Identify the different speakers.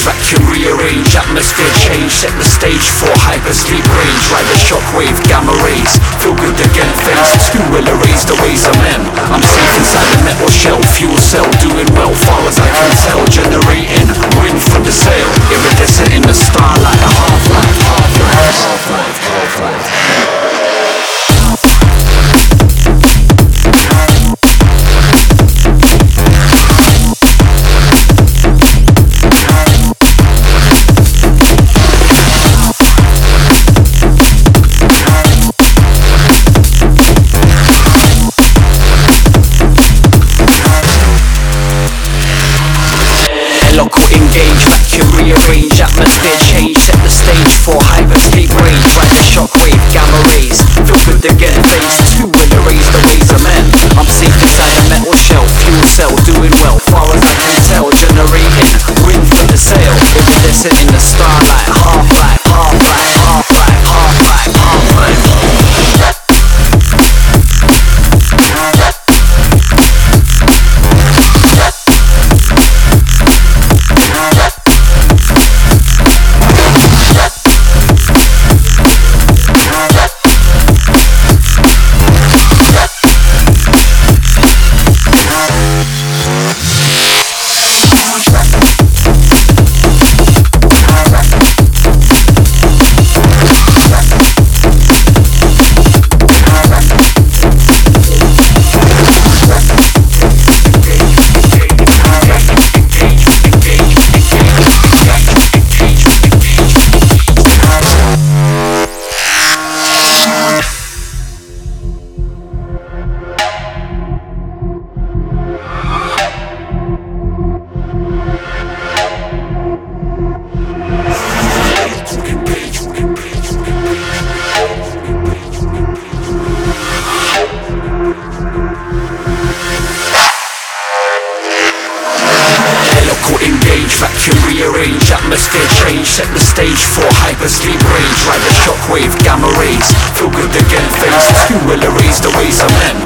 Speaker 1: vacuum rearrange, atmosphere change, set the stage for hypersleep range. Ride the shockwave, gamma rays, feel good again. Phase 2 will erase the ways of men. I'm safe inside the metal shell, fuel cell, doing well far as I can tell. Generating wind from the sail, iridescent in the starlight. Half-life, half-life, half-life, half-life. Local engage, vacuum rearrange, atmosphere change, set the stage for hyperscape range. Ride the shockwave, gamma rays, feel good again. Phase 2 will erase the ways of men. I'm safe inside a metal shell, fuel cell, doing well far as I can tell. Generating wind from the sail, iridescent in the starlight. Half-life, half-life, half-life, half-life, half-life. Vacuum rearrange, atmosphere change, set the stage for hypersleep range. Ride the shockwave, gamma rays, feel good again. Phase 2 will erase the ways of men.